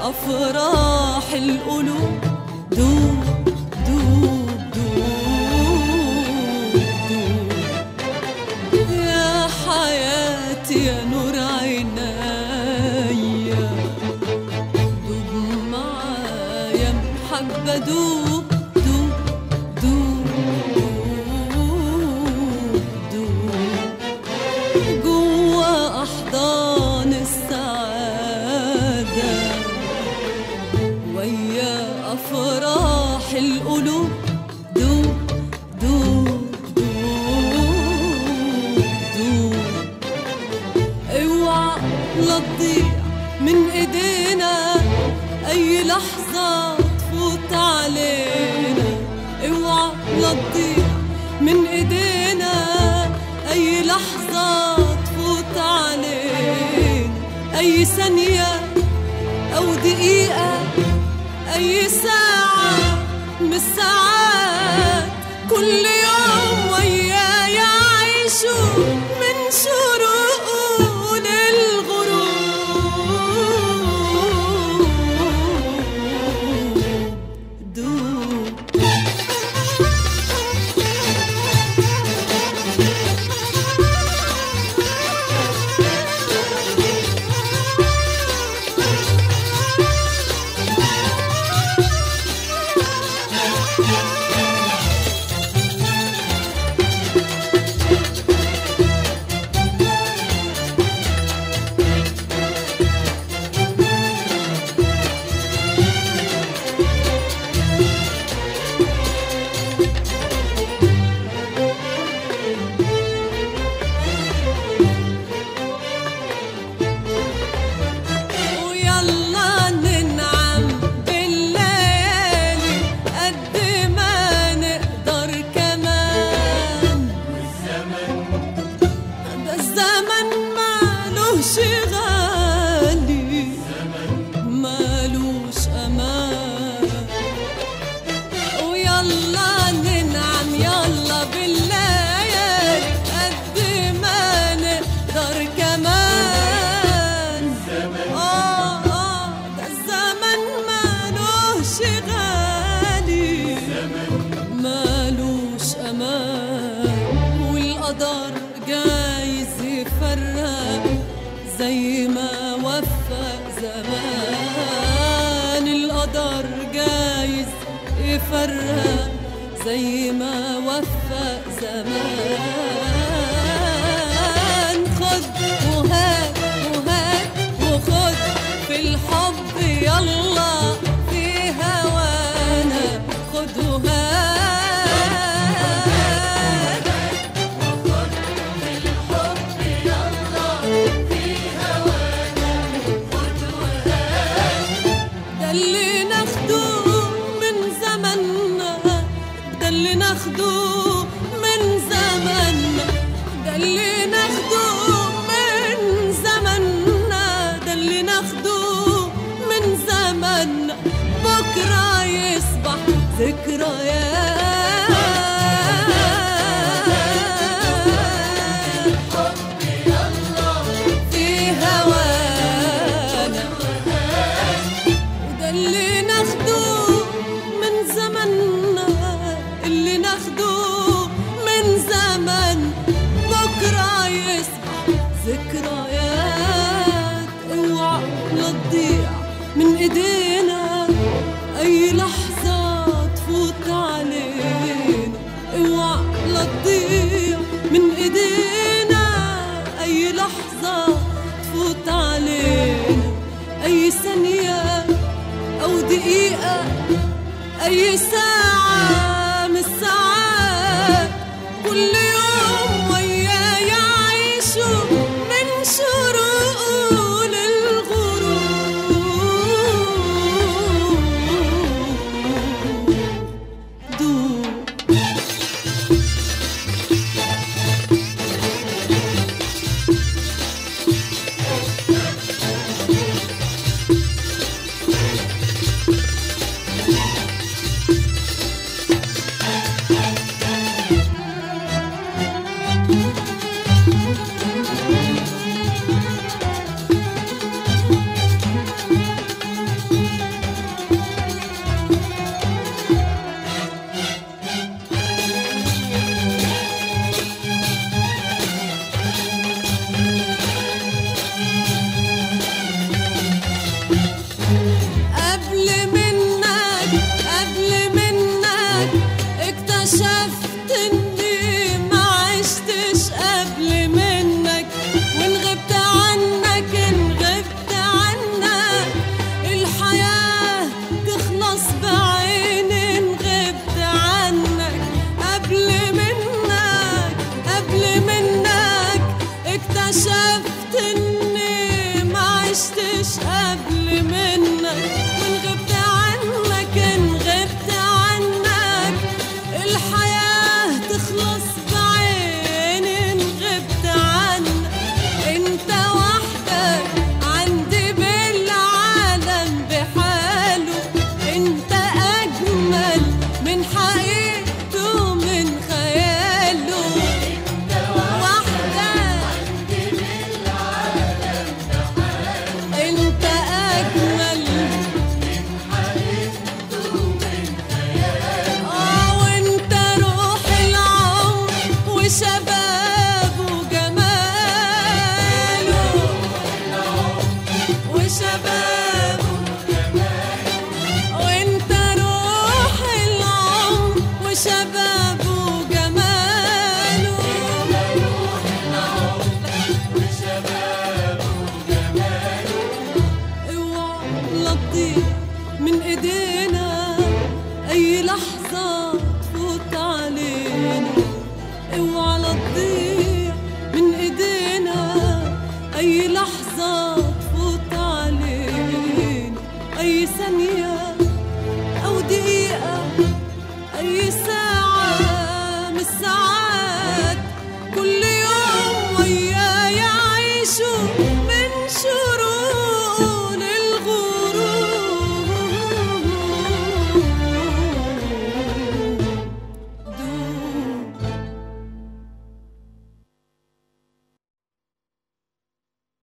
أفراح القلوب دوب دوب دوب دوب يا حياتي يا نور عينيا دوب معايا محبة دوب دوب دوب دوب جوا أحضان السعادة ويا أفراح القلوب دوب دوب دوب دوب اوعى لا تضيع من ايدينا اي لحظة تفوت علينا اوعى لا تضيع من ايدينا اي لحظة تفوت علينا اي ثانية او دقيقة اي ساعة من الساعات كل يوم ويايا عيشوا من شروقه للغروب دوب والقدر جايز يفرق زي ما وفق زمان القدر جايز يفرق زي ما وفق زمان خد وهات وهات وخد في الحب يلا في هوانا خد وهات اللي ناخده من زمننا ده اللي ناخده من زمننا ده اللي ناخده من زمننا ده اللي ناخده من زمننا بكرة يصبح ذكريات اللي ناخده من زمننا اللي ناخده من زمن بكرة يصبح ذكريات اوعى لا تضيع من ايدينا اي لحظة تفوت علينا اوعى لا تضيع من ايدينا اي لحظة تفوت علينا اي ثانية أو دقيقة أي ساعة من الساعات كل يوم ويايا عيشوا من شروقه للغروب دوب إني ما عشتش قبل منك، وإن غبت عنك إن غبت عنك الحياة تخلص بعيني. إن غبت عنك أنت وحدك عندي بالعالم بحاله، أنت أجمل من حقيقته ومن خياله. انت اجمل من حقيقته ومن خياله. وانت روح العمر وشباب وجماله، وشباب وانت روح العمر وشباب وجماله. لا تضيع من ايدينا اي لحظة تفوت علينا، اوعى لا تضيع من ايدينا اي لحظة تفوت علينا. اي ثانية او دقيقة، اي ساعة